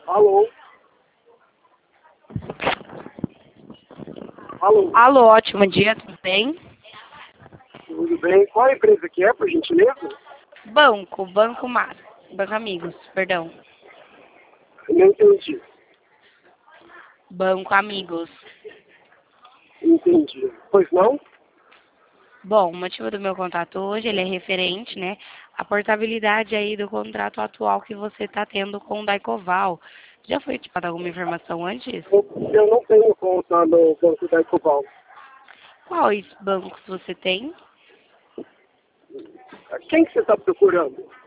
Alô? Alô? Alô, ótimo dia, tudo bem? Tudo bem? Qual a empresa que é, por gentileza? Banco Amigos, perdão. Não entendi. Banco Amigos. Entendi. Pois não? Bom, o motivo do meu contato hoje, ele é referente, né, à portabilidade aí do contrato atual que você está tendo com o Daicoval. Já foi te passada alguma informação antes? Eu não tenho conta no Banco da Ecobal. Quais bancos você tem? Quem que você está procurando?